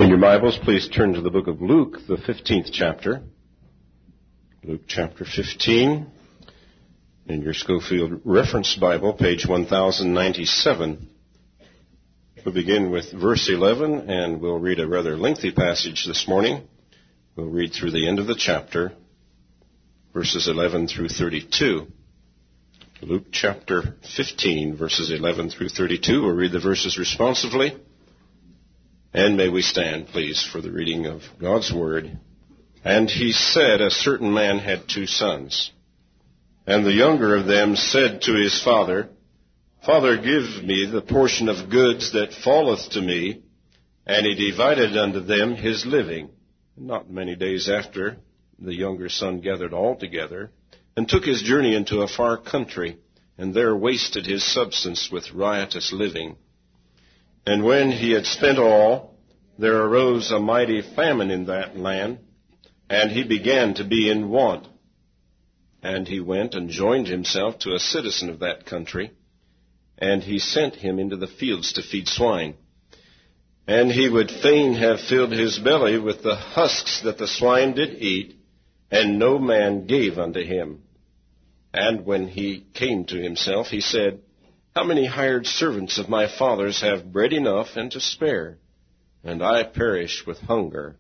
your Bibles, please turn to the book of Luke, the 15th chapter. Luke chapter 15. In your Schofield Reference Bible, page 1097. We'll begin with verse 11, and we'll read a rather lengthy passage this morning. We'll read through the end of the chapter, verses 11 through 32. Luke chapter 15, verses 11 through 32. We'll read the verses responsively. And may we stand, please, for the reading of God's Word. And he said, a certain man had 2 sons. And the younger of them said to his father, Father, give me the portion of goods that falleth to me. And he divided unto them his living. Not many days after, the younger son gathered all together, and took his journey into a far country, and there wasted his substance with riotous living. And when he had spent all, there arose a mighty famine in that land, and he began to be in want. And he went and joined himself to a citizen of that country, and he sent him into the fields to feed swine. And he would fain have filled his belly with the husks that the swine did eat, and no man gave unto him. And when he came to himself, he said, How many hired servants of my father's have bread enough and to spare, and I perish with hunger?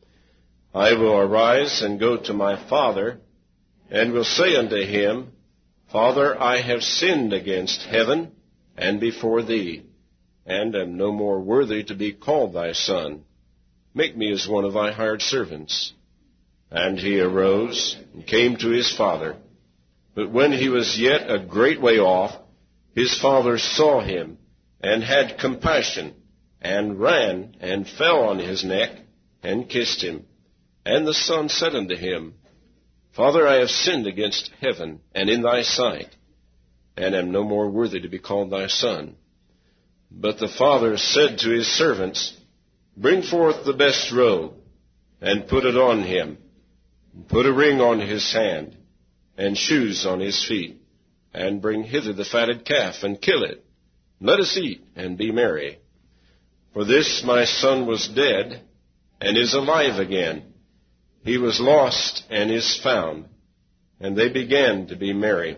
I will arise and go to my father, and will say unto him, Father, I have sinned against heaven and before thee, and am no more worthy to be called thy son. Make me as one of thy hired servants. And he arose and came to his father. But when he was yet a great way off, his father saw him, and had compassion, and ran, and fell on his neck, and kissed him. And the son said unto him, Father, I have sinned against heaven, and in thy sight, and am no more worthy to be called thy son. But the father said to his servants, Bring forth the best robe, and put it on him, and put a ring on his hand, and shoes on his feet. And bring hither the fatted calf, and kill it. Let us eat, and be merry. For this my son was dead, and is alive again. He was lost, and is found. And they began to be merry.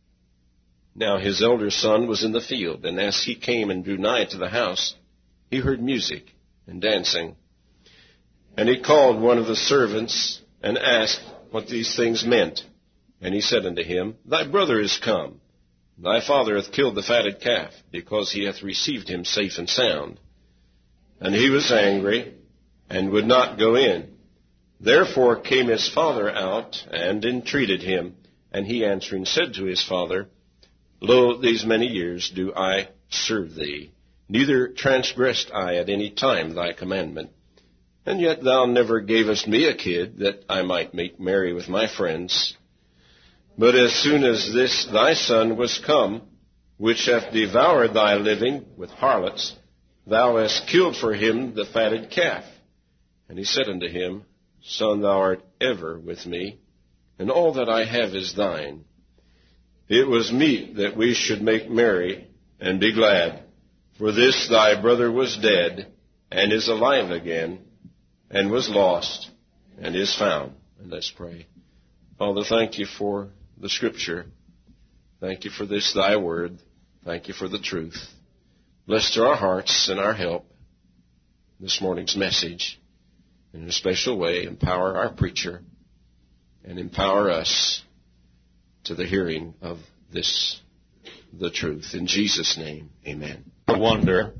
Now his elder son was in the field, and as he came and drew nigh to the house, he heard music and dancing. And he called one of the servants, and asked what these things meant. And he said unto him, Thy brother is come. Thy father hath killed the fatted calf, because he hath received him safe and sound. And he was angry, and would not go in. Therefore came his father out, and entreated him. And he answering said to his father, Lo, these many years do I serve thee, neither transgressed I at any time thy commandment. And yet thou never gavest me a kid, that I might make merry with my friends. But as soon as this thy son was come, which hath devoured thy living with harlots, thou hast killed for him the fatted calf. And he said unto him, Son, thou art ever with me, and all that I have is thine. It was meet that we should make merry and be glad. For this thy brother was dead, and is alive again, and was lost, and is found. And let's pray. Father, thank you for the Scripture. Thank you for this, thy word. Thank you for the truth. Bless to our hearts and our help this morning's message. In a special way, empower our preacher and empower us to the hearing of this, the truth. In Jesus' name, amen. I wonder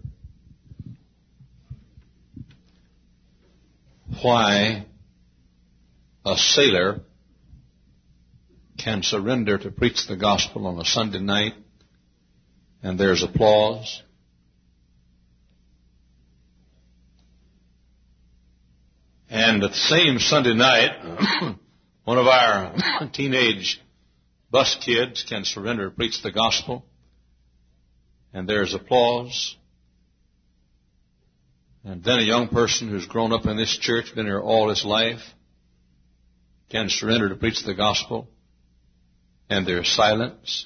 why a sailor can surrender to preach the gospel on a Sunday night and there's applause, and the same Sunday night one of our teenage bus kids can surrender to preach the gospel and there's applause, and then a young person who's grown up in this church, been here all his life, can surrender to preach the gospel and there's silence.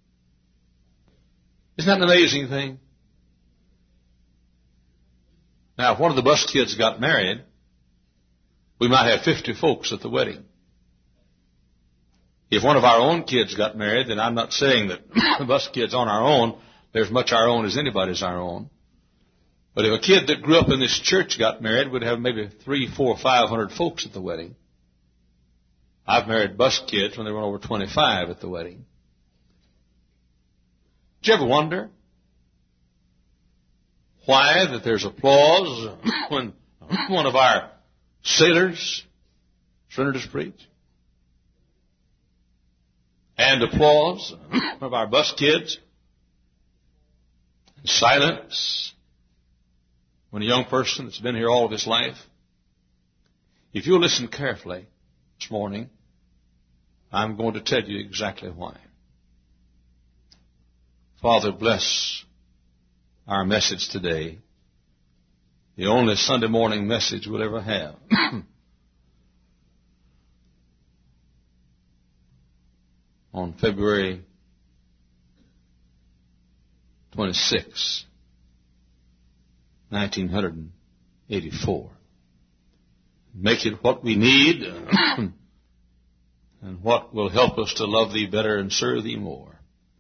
Isn't that an amazing thing? Now, if one of the bus kids got married, we might have 50 folks at the wedding. If one of our own kids got married, then I'm not saying that the bus kids on our own, they're as much our own as anybody's our own. But if a kid that grew up in this church got married, we'd have maybe 300, 400, 500 folks at the wedding. I've married bus kids when they were over 25 at the wedding. Did you ever wonder why that there's applause when one of our sailors surrenders preach? And applause of our bus kids. And silence when a young person that's been here all of his life. If you'll listen carefully this morning, I'm going to tell you exactly why. Father, bless our message today. The only Sunday morning message we'll ever have. On February 26, 1984. Make it what we need and what will help us to love Thee better and serve Thee more.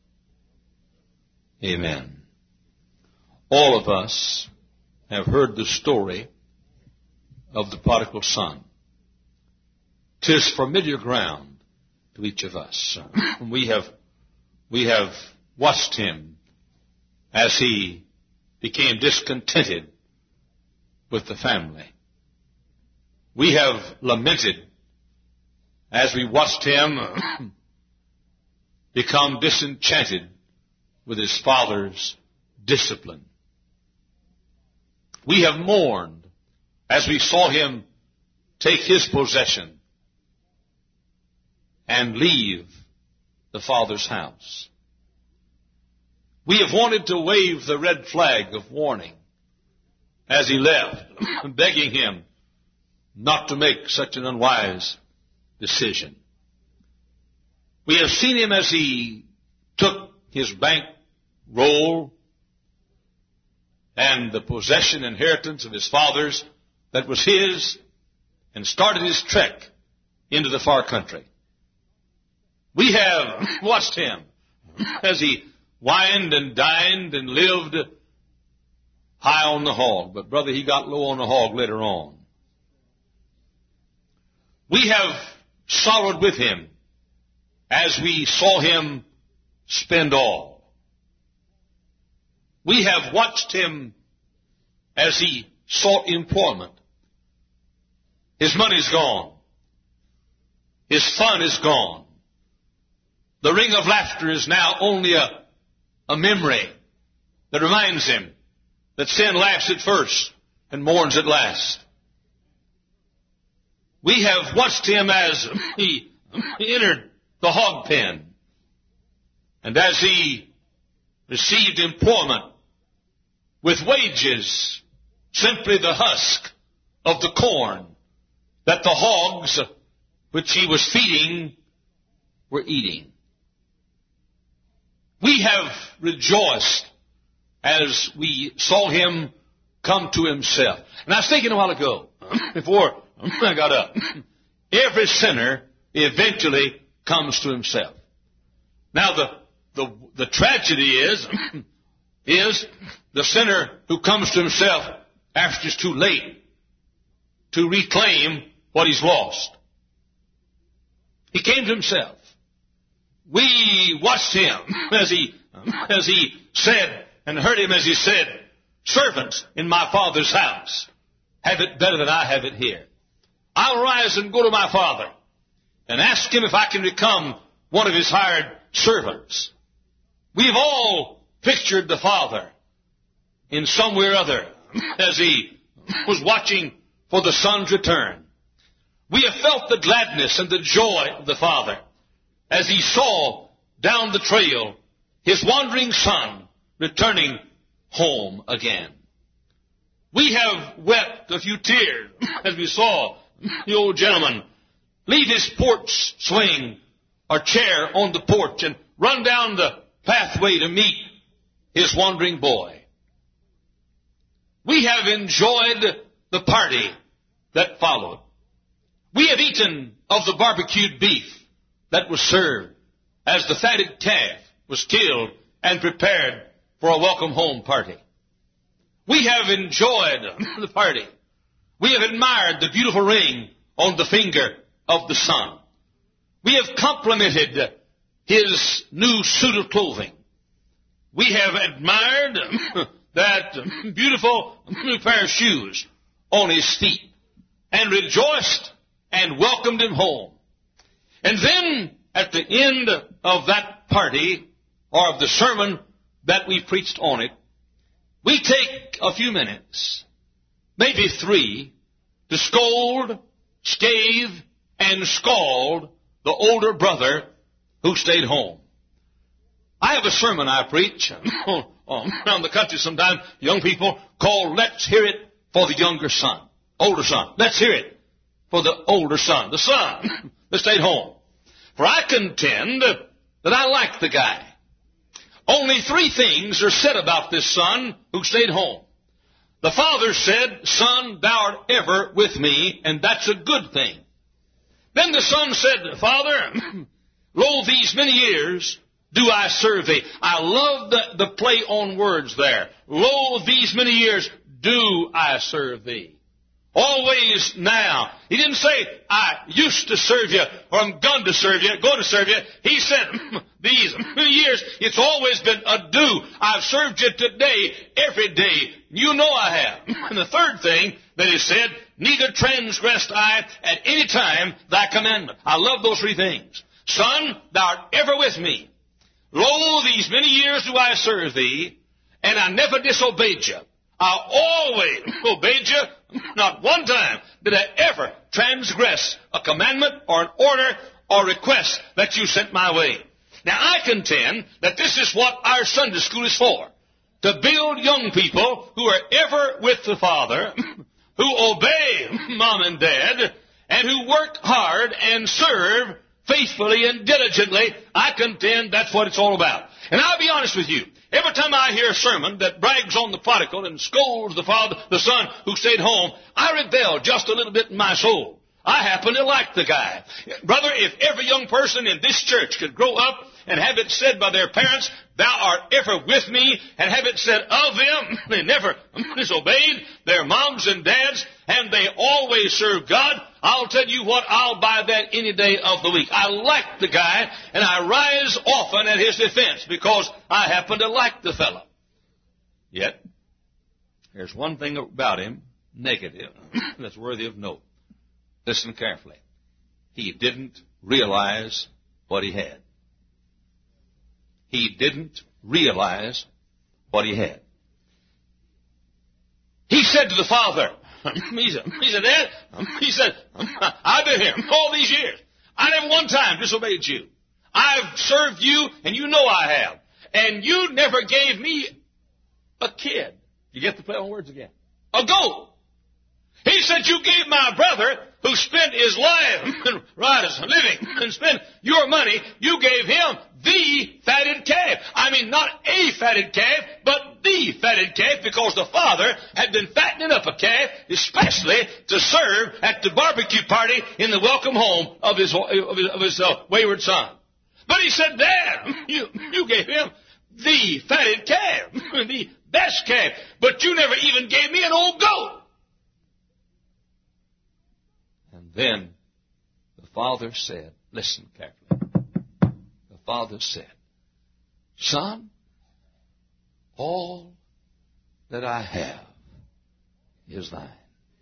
Amen. All of us have heard the story of the prodigal son. 'Tis familiar ground to each of us. We have watched him as he became discontented with the family. We have lamented as we watched him become disenchanted with his father's discipline. We have mourned as we saw him take his possession and leave the Father's house. We have wanted to wave the red flag of warning as he left, begging him not to make such an unwise decision. We have seen him as he took his bank roll and the possession inheritance of his father's that was his and started his trek into the far country. We have watched him as he wined and dined and lived high on the hog. But brother, he got low on the hog later on. We have sorrowed with him as we saw him spend all. We have watched him as he sought employment. His money's gone. His fun is gone. The ring of laughter is now only a memory that reminds him that sin laughs at first and mourns at last. We have watched him as he entered the hog pen and as he received employment with wages, simply the husk of the corn that the hogs which he was feeding were eating. We have rejoiced as we saw him come to himself. And I was thinking a while ago, before I got up, every sinner eventually comes to himself. Now the tragedy is the sinner who comes to himself after it's too late to reclaim what he's lost. He came to himself. We watched him as he said and heard him as he said, servants in my Father's house have it better than I have it here. I'll rise and go to my Father and ask him if I can become one of his hired servants. We've all pictured the Father in some way or other as he was watching for the Son's return. We have felt the gladness and the joy of the Father as he saw down the trail his wandering son returning home again. We have wept a few tears as we saw the old gentleman leave his porch swing or chair on the porch and run down the pathway to meet his wandering boy. we have enjoyed the party that followed. We have eaten of the barbecued beef that was served as the fatted calf was killed and prepared for a welcome home party. We have enjoyed the party. We have admired the beautiful ring on the finger of the son. We have complimented his new suit of clothing. We have admired that beautiful new pair of shoes on his feet and rejoiced and welcomed him home. And then at the end of that party, or of the sermon that we preached on it, we take a few minutes, maybe 3, to scold, scathe, and scald the older brother who stayed home. I have a sermon I preach around the country sometimes, young people, called Let's Hear It for the Younger Son, Older Son. Let's hear it for the older son, the son that stayed home. For I contend that I like the guy. Only 3 things are said about this son who stayed home. The father said, "Son, thou art ever with me," and that's a good thing. Then the son said, "Father, lo, these many years do I serve thee." I love the play on words there. Lo, these many years do I serve thee. Always now. He didn't say, "I used to serve you," or "I'm going to serve you." He said, "These many years, it's always been a do. I've served you today, every day. You know I have." And the third thing that is said, "Neither transgressed I at any time thy commandment." I love those 3 things. "Son, thou art ever with me. Lo, these many years do I serve thee, and I never disobeyed you. I always obeyed you. Not one time did I ever transgress a commandment or an order or request that you sent my way." Now, I contend that this is what our Sunday school is for. To build young people who are ever with the Father, who obey Mom and Dad, and who work hard and serve faithfully and diligently. I contend that's what it's all about. And I'll be honest with you. Every time I hear a sermon that brags on the prodigal and scolds the son who stayed home, I rebel just a little bit in my soul. I happen to like the guy. Brother, if every young person in this church could grow up and have it said by their parents, "Thou art ever with me," and have it said of them, they never disobeyed their moms and dads, and they always served God, I'll tell you what, I'll buy that any day of the week. I like the guy, and I rise often at his defense because I happen to like the fellow. Yet, there's one thing about him, negative, that's worthy of note. Listen carefully. He didn't realize what he had. He didn't realize what he had. He said to the father, he said, "Dad," he said, "I've been here all these years. I never one time disobeyed you. I've served you, and you know I have. And you never gave me a kid." You get the play on words again. "A goat." He said, "You gave my brother, who spent his life and living and spent your money, you gave him the fatted calf." I mean, not a fatted calf, but the fatted calf, because the father had been fattening up a calf, especially to serve at the barbecue party in the welcome home of his wayward son. But he said, "Dad, you gave him the fatted calf, the best calf, but you never even gave me an old goat." And then the father said, listen carefully. The father said, "Son, all that I have is thine."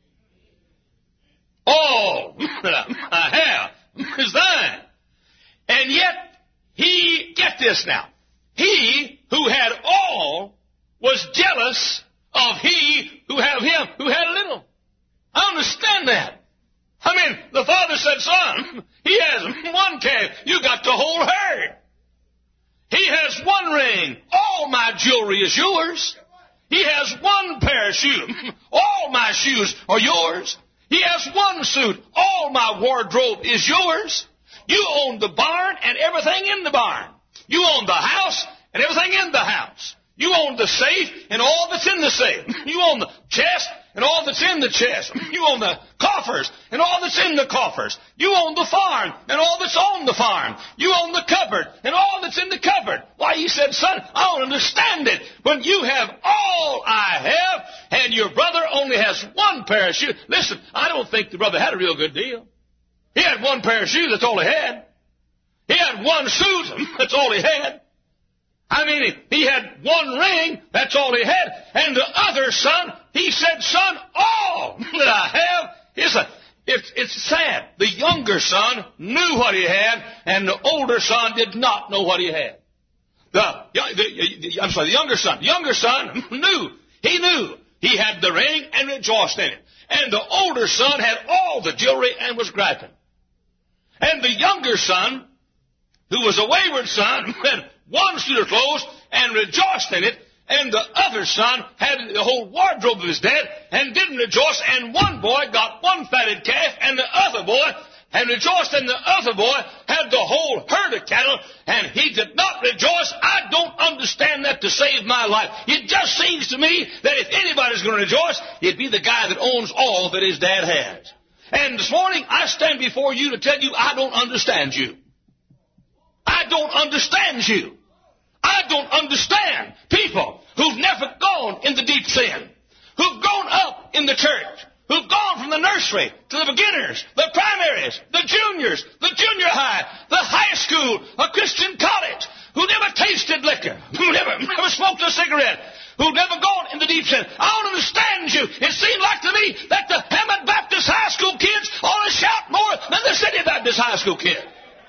All that I have is thine. And yet, get this now, he who had all was jealous of he who had a little. I understand that. I mean, the father said, "Son, he has one calf. You got the whole herd. He has one ring. All my jewelry is yours. He has one pair of shoes. All my shoes are yours. He has one suit. All my wardrobe is yours. You own the barn and everything in the barn. You own the house and everything in the house. You own the safe and all that's in the safe. You own the chest and all that's in the chest. You own the coffers and all that's in the coffers. You own the farm and all that's on the farm. You own the cupboard and all that's in the cupboard. Why, he said, son, I don't understand it. When you have all I have and your brother only has one pair of shoes. Listen, I don't think the brother had a real good deal. He had one pair of shoes, that's all he had. He had one suit, that's all he had. I mean, he had one ring, that's all he had. And the other son, he said, son, all that I have is it's sad. The younger son knew what he had, and the older son did not know what he had. The younger son knew. He knew he had the ring and rejoiced in it. And the older son had all the jewelry and was griping. And the younger son, who was a wayward son, had one suit of clothes and rejoiced in it, and the other son had the whole wardrobe of his dad and didn't rejoice, and one boy got one fatted calf, and the other boy had rejoiced, and the other boy had the whole herd of cattle, and he did not rejoice. I don't understand that to save my life. It just seems to me that if anybody's going to rejoice, it'd be the guy that owns all that his dad has. And this morning, I stand before you to tell you I don't understand you. I don't understand you. I don't understand people who've never gone in the deep sin, who've grown up in the church, who've gone from the nursery to the beginners, the primaries, the juniors, the junior high, the high school, a Christian college, who never tasted liquor, who never smoked a cigarette, who've never gone in the deep sin. I don't understand you. It seems like to me that the Hammond Baptist high school kids ought to shout more than the City Baptist high school kids.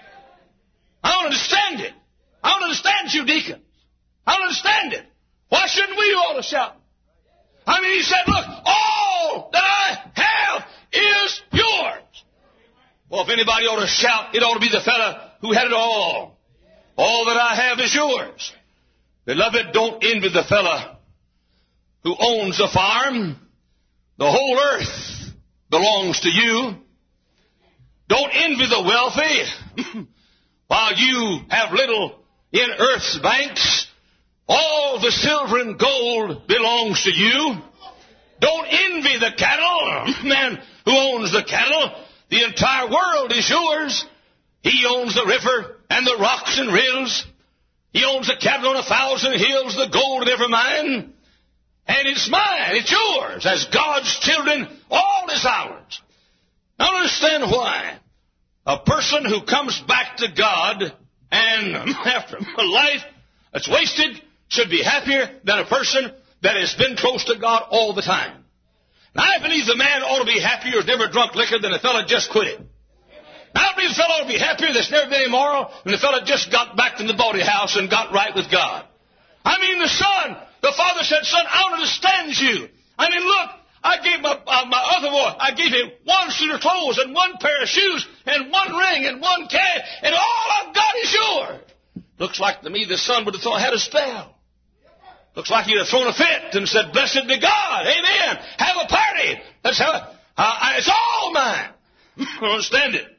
I don't understand it. I don't understand you, deacons. I don't understand it. Why shouldn't we all to shout? I mean, he said, look, all that I have is yours. Well, if anybody ought to shout, it ought to be the fella who had it all. All that I have is yours. Beloved, don't envy the fella who owns a farm. The whole earth belongs to you. Don't envy the wealthy. While you have little in earth's banks, all the silver and gold belongs to you. Don't envy the cattle. Man who owns the cattle, the entire world is yours. He owns the river and the rocks and rills. He owns the cattle on 1,000 hills, the gold in every mine. And it's mine, it's yours. As God's children, all is ours. I don't understand why a person who comes back to God and after a life that's wasted should be happier than a person that has been close to God all the time. Now, I believe the man ought to be happier who's never drunk liquor than a fellow just quit it. Now, I believe the fellow ought to be happier that's never been immoral than the fellow just got back from the bawdy house and got right with God. I mean, the father said, son, I don't understand you. I mean, look, I gave my other boy, I gave him one suit of clothes and one pair of shoes and one ring and one calf, and all I've got is yours. Looks like to me the son would have had a spell. Looks like he'd have thrown a fit and said, blessed be God, amen, have a party. Let's have it's all mine. I don't understand it.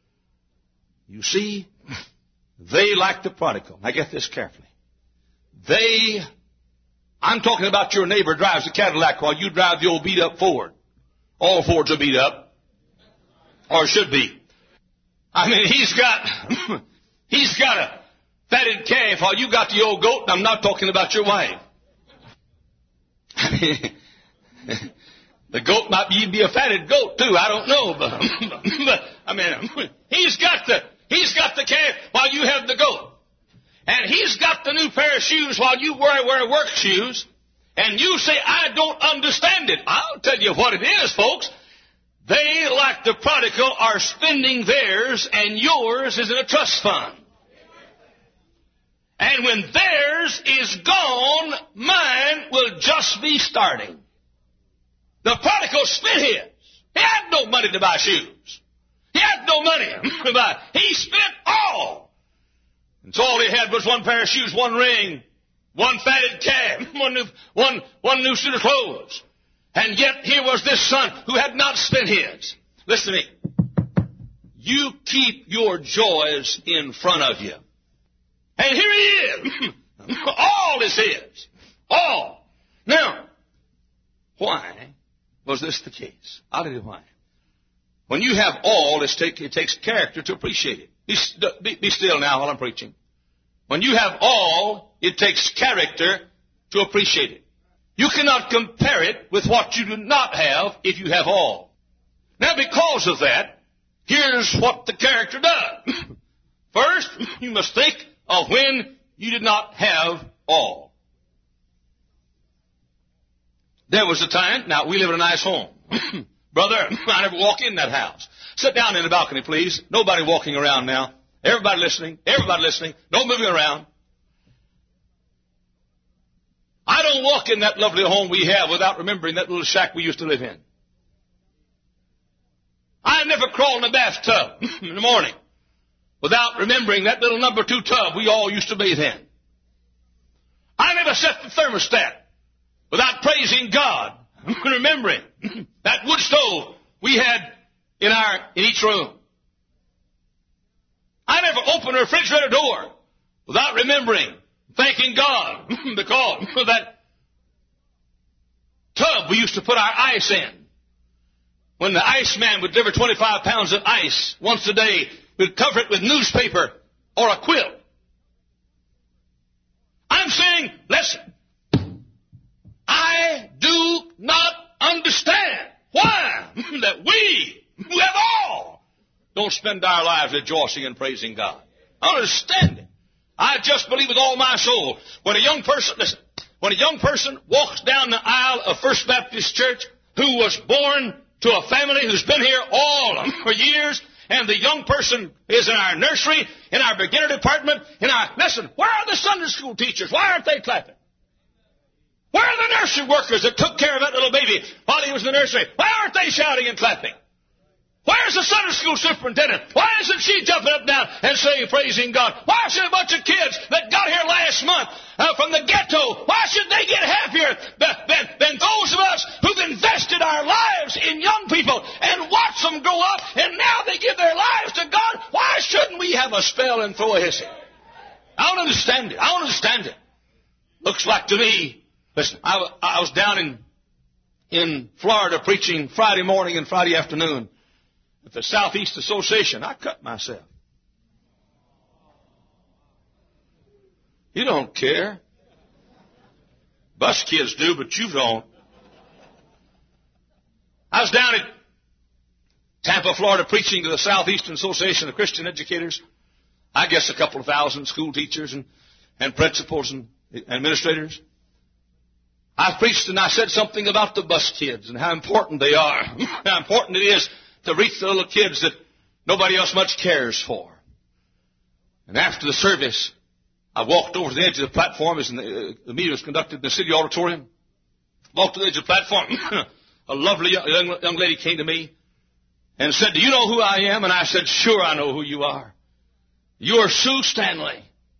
You see, they like the prodigal. Now get this carefully. I'm talking about your neighbor drives a Cadillac while you drive the old beat-up Ford. All Fords are beat up. Or should be. I mean, he's got a fatted calf while you got the old goat, and I'm not talking about your wife. I mean, the goat might even be a fatted goat, too. I don't know. But I mean, he's got the calf while you have the goat. And he's got the new pair of shoes while you wear work shoes. And you say, I don't understand it. I'll tell you what it is, folks. They, like the prodigal, are spending theirs, and yours is in a trust fund. And when theirs is gone, mine will just be starting. The prodigal spent his. He had no money to buy shoes. He had no money to buy. He spent all. And so all he had was one pair of shoes, one ring, one fatted calf, one new suit of clothes. And yet here was this son who had not spent his. Listen to me. You keep your joys in front of you. And here he is. All is his. All. Now, why was this the case? I'll tell you why. When you have all, it takes character to appreciate it. Be still now while I'm preaching. When you have all, it takes character to appreciate it. You cannot compare it with what you do not have if you have all. Now, because of that, here's what the character does. First, you must think of when you did not have all. There was a time, now we live in a nice home. Brother, I never walk in that house. Sit down in the balcony, please. Nobody walking around now. Everybody listening. No moving around. I don't walk in that lovely home we have without remembering that little shack we used to live in. I never crawl in the bathtub in the morning without remembering that little number 2 tub we all used to bathe in. I never set the thermostat without praising God and remembering that wood stove we had in each room. I never opened a refrigerator door without remembering, thanking God because of that tub we used to put our ice in. When the iceman would deliver 25 pounds of ice once a day, we'd cover it with newspaper or a quilt. I'm saying, listen, I do not understand why that we, who have all, don't spend our lives rejoicing and praising God. I don't understand it. I just believe with all my soul, when a young person walks down the aisle of First Baptist Church who was born to a family who's been here all for years, and the young person is in our nursery, in our beginner department, listen, where are the Sunday school teachers? Why aren't they clapping? Where are the nursery workers that took care of that little baby while he was in the nursery? Why aren't they shouting and clapping? Where's the Sunday school superintendent? Why isn't she jumping up and down and saying, praising God? Why should a bunch of kids that got here last month from the ghetto, why should they get happier than those of us who've invested our lives in young people and watch them grow up and now they give their lives to God? Why shouldn't we have a spell and throw a hissing? I don't understand it. Looks like to me, listen, I was down in Florida preaching Friday morning and Friday afternoon at the Southeast Association. I cut myself. You don't care. Bus kids do, but you don't. I was down at Tampa, Florida, preaching to the Southeastern Association of Christian Educators. I guess a couple of thousand school teachers and principals and administrators. I preached and I said something about the bus kids and how important they are, how important it is to reach the little kids that nobody else much cares for. And after the service, I walked over to the edge of the platform as the meeting was conducted in the city auditorium. Walked to the edge of the platform. A lovely young lady came to me and said, do you know who I am? And I said, sure, I know who you are. You're Sue Stanley.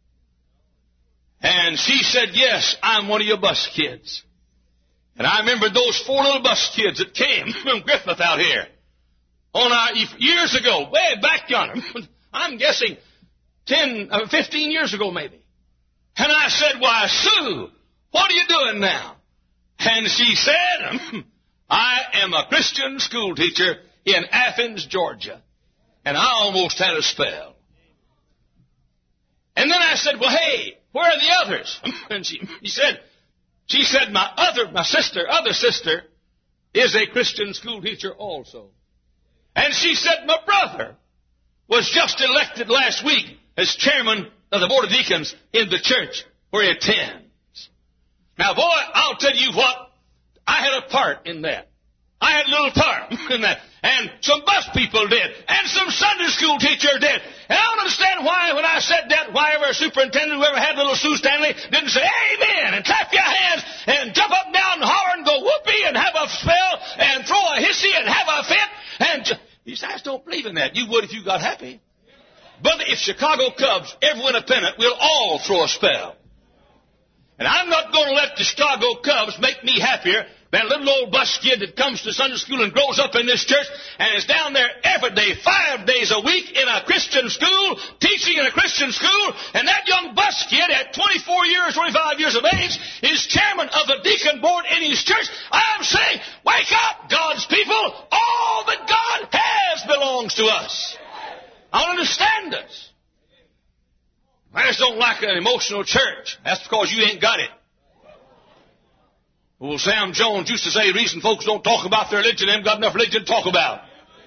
And she said, yes, I'm one of your bus kids. And I remember those 4 little bus kids that came from Griffith out here years ago, way back yonder. I'm guessing 15 years ago maybe. And I said, why, Sue, what are you doing now? And she said, I am a Christian school teacher in Athens, Georgia. And I almost had a spell. And then I said, well, hey, where are the others? And she said, my other sister is a Christian school teacher also. And she said, my brother was just elected last week as chairman of the board of deacons in the church where he attends. Now, boy, I'll tell you what, I had a part in that. I had a little part in that. And some bus people did. And some Sunday school teacher did. And I don't understand why, when I said that, why ever a superintendent, whoever had little Sue Stanley, didn't say amen and clap your hands and jump up and down and holler and go whoopee and have a spell and throw a hissy and have a fit. And you say, I just don't believe in that. You would if you got happy. But if Chicago Cubs ever win a pennant, we'll all throw a spell. And I'm not going to let the Chicago Cubs make me happier That little old bus kid that comes to Sunday school and grows up in this church and is down there every day, 5 days a week in a Christian school, teaching in a Christian school, and that young bus kid at 24 years, 25 years of age is chairman of the deacon board in his church. I'm saying, wake up, God's people. All that God has belongs to us. I don't understand this. I just don't like an emotional church. That's because you ain't got it. Well, Sam Jones used to say the reason folks don't talk about their religion, they haven't got enough religion to talk about.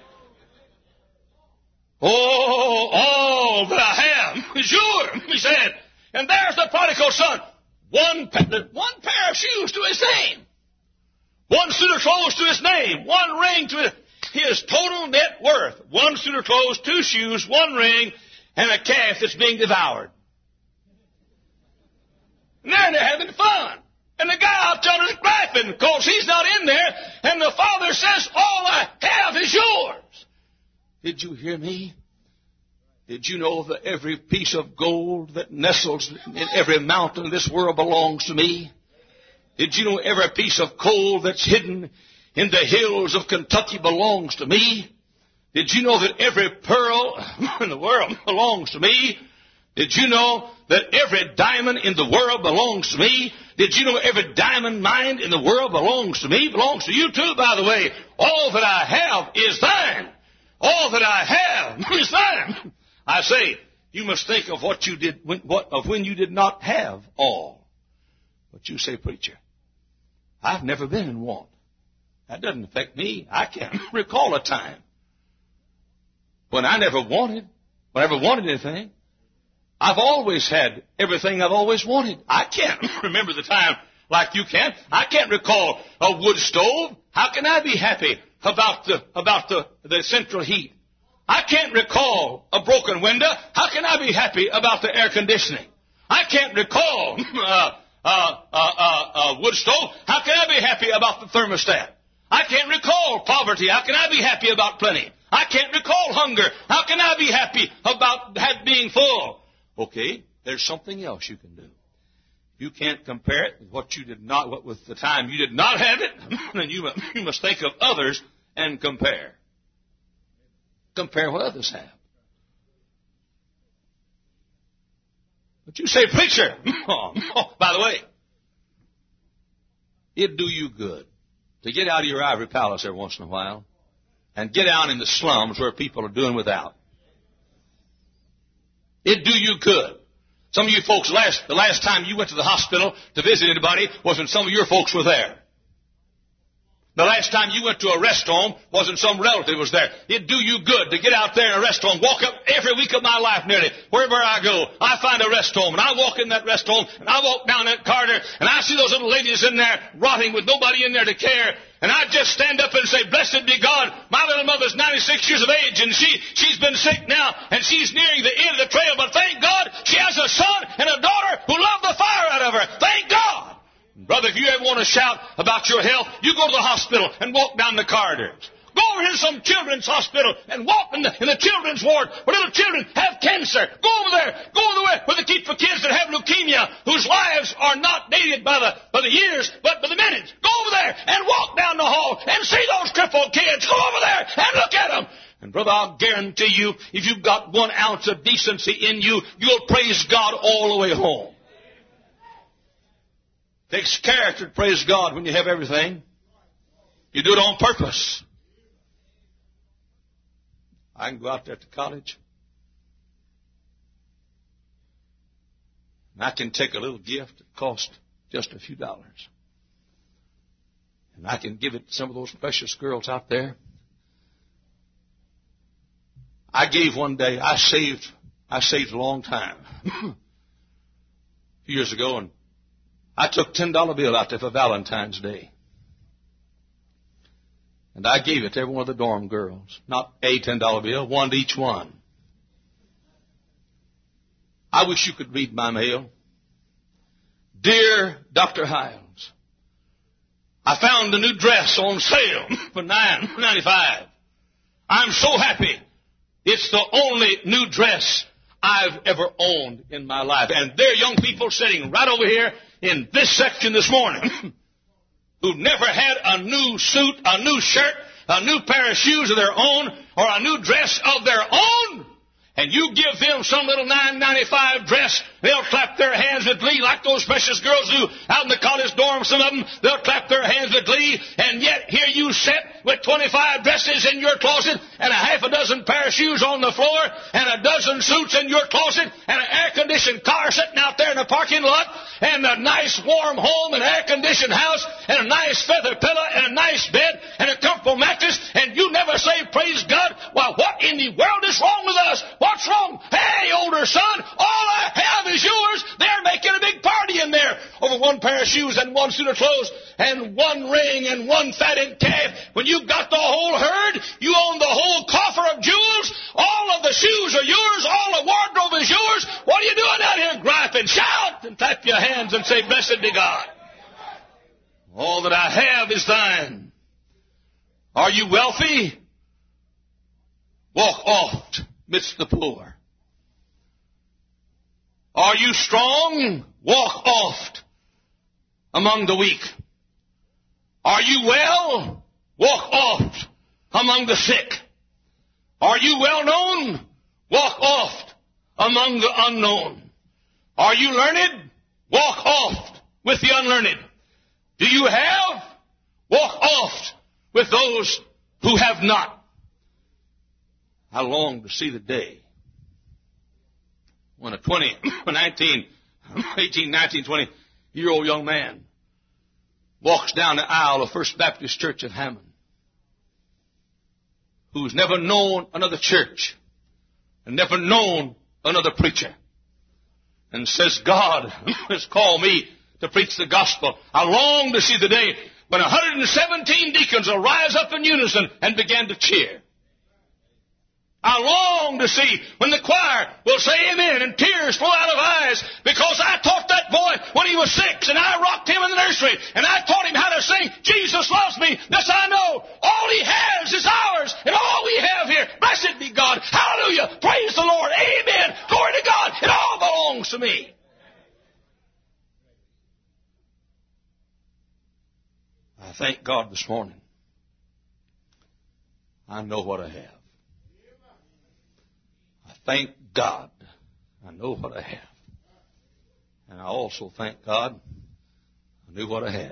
Oh, all that I have is yours, he said. And there's the prodigal son. One pair of shoes to his name. One suit of clothes to his name. One ring to his total net worth. One suit of clothes, 2 shoes, 1 ring, and a calf that's being devoured. And they're having fun. And the guy out there is laughing because he's not in there. And the father says, all I have is yours. Did you hear me? Did you know that every piece of gold that nestles in every mountain of this world belongs to me? Did you know every piece of coal that's hidden in the hills of Kentucky belongs to me? Did you know that every pearl in the world belongs to me? Did you know that every diamond in the world belongs to me? Did you know every diamond mine in the world belongs to me? Belongs to you too, by the way. All that I have is thine. All that I have is thine. I say, you must think of what you did, when you did not have all. But you say, preacher, I've never been in want. That doesn't affect me. I can't recall a time when I never wanted anything. I've always had everything I've always wanted. I can't remember the time like you can. I can't recall a wood stove. How can I be happy about the central heat? I can't recall a broken window. How can I be happy about the air conditioning? I can't recall a wood stove. How can I be happy about the thermostat? I can't recall poverty. How can I be happy about plenty? I can't recall hunger. How can I be happy about being full? Okay, there's something else you can do. You can't compare it with what with the time you did not have it. Then you must think of others and compare. Compare what others have. But you say, preacher, by the way, it'd do you good to get out of your ivory palace every once in a while and get out in the slums where people are doing without. It'd do you good. Some of you folks, the last time you went to the hospital to visit anybody was when some of your folks were there. The last time you went to a rest home was when some relative was there. It'd do you good to get out there in a rest home. Walk up every week of my life nearly. Wherever I go, I find a rest home. And I walk in that rest home, and I walk down that corridor, and I see those little ladies in there rotting with nobody in there to care. And I just stand up and say, blessed be God. My little mother's 96 years of age, and she's been sick now, and she's nearing the end of the trail. But thank God she has a son and a daughter who love the fire out of her. Thank God. Brother, if you ever want to shout about your health, you go to the hospital and walk down the corridors. Go over here to some children's hospital and walk in the children's ward where little children have cancer. Go over there. Go over there where they keep the kids that have leukemia, whose lives are not dated by the years, but by the minutes. Go over there and walk down the hall and see those crippled kids. Go over there and look at them. And brother, I'll guarantee you, if you've got 1 ounce of decency in you, you'll praise God all the way home. Takes character to praise God when you have everything. You do it on purpose. I can go out there to college, and I can take a little gift that costs just a few dollars, and I can give it to some of those precious girls out there. I gave one day. I saved a long time, a few years ago, and I took $10 bill out there for Valentine's Day. And I gave it to every one of the dorm girls. Not a $10 bill, one to each one. I wish you could read my mail. Dear Dr. Hiles, I found a new dress on sale for $9.95. I'm so happy. It's the only new dress I've ever owned in my life. And there are young people sitting right over here in this section this morning who never had a new suit, a new shirt, a new pair of shoes of their own, or a new dress of their own, and you give them some little $9.95 dress, they'll clap their hands with glee like those precious girls do out in the college dorm. Some of them, they'll clap their hands with glee, and yet here you sit with 25 dresses in your closet and a half a dozen pair of shoes on the floor and a dozen suits in your closet and an air-conditioned car sitting out there in the parking lot and a nice warm home and air-conditioned house and a nice feather pillow and a nice bed and a comfortable mattress, and you never say, praise God. Well, what in the world is wrong with us? What's wrong? Hey, older son, all I have is yours. They're making a big party in there over one pair of shoes and one suit of clothes and one ring and one fatted calf. When you've got the whole herd, you own the whole coffer of jewels. All of the shoes are yours. All the wardrobe is yours. What are you doing out here griping? Shout and clap your hands and say, blessed be God. All that I have is thine. Are you wealthy? Walk oft midst the poor. Are you strong? Walk oft among the weak. Are you well? Walk oft among the sick. Are you well known? Walk oft among the unknown. Are you learned? Walk oft with the unlearned. Do you have? Walk oft with those who have not. I long to see the day when a 18, 19, 20-year-old young man walks down the aisle of First Baptist Church at Hammond, who's never known another church and never known another preacher, and says, God has called me to preach the gospel. I long to see the day when 117 deacons will rise up in unison and begin to cheer. I long to see when the choir will say amen and tears flow out of eyes because I taught that boy when he was 6 and I rocked him in the nursery and I taught him how to sing, Jesus loves me, this I know. All he has is ours and all we have here. Blessed be God. Hallelujah. Praise the Lord. Amen. Glory to God. It all belongs to me. I thank God this morning. I know what I have. Thank God, I know what I have. And I also thank God, I knew what I had.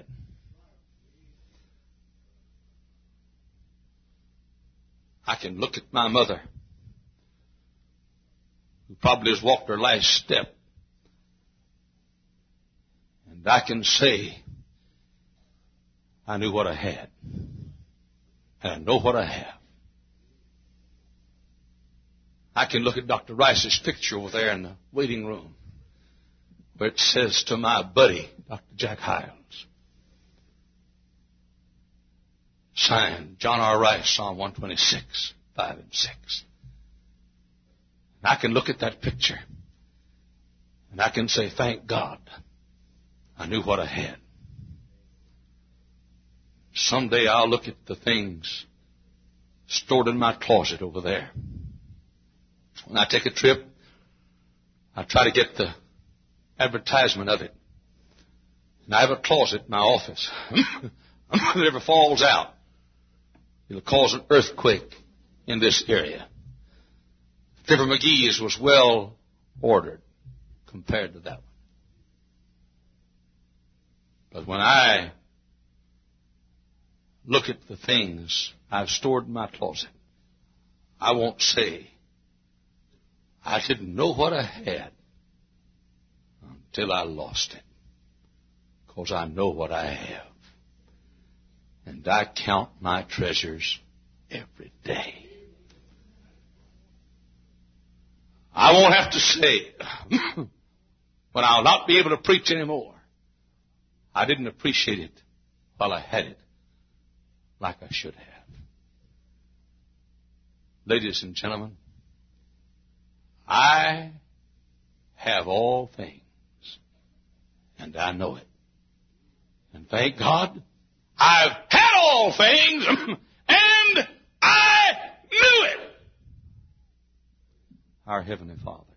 I can look at my mother, who probably has walked her last step, and I can say, I knew what I had. And I know what I have. I can look at Dr. Rice's picture over there in the waiting room where it says to my buddy, Dr. Jack Hiles, signed John R. Rice, Psalm 126, 5 and 6. And I can look at that picture and I can say, thank God, I knew what I had. Someday I'll look at the things stored in my closet over there. When I take a trip, I try to get the advertisement of it. And I have a closet in my office. If it ever falls out, it'll cause an earthquake in this area. Fibber McGee's was well ordered compared to that one. But when I look at the things I've stored in my closet, I won't say I didn't know what I had until I lost it. Because I know what I have. And I count my treasures every day. I won't have to say, when I'll not be able to preach anymore, I didn't appreciate it while I had it like I should have. Ladies and gentlemen, I have all things, and I know it. And thank God, I've had all things, and I knew it. Our Heavenly Father,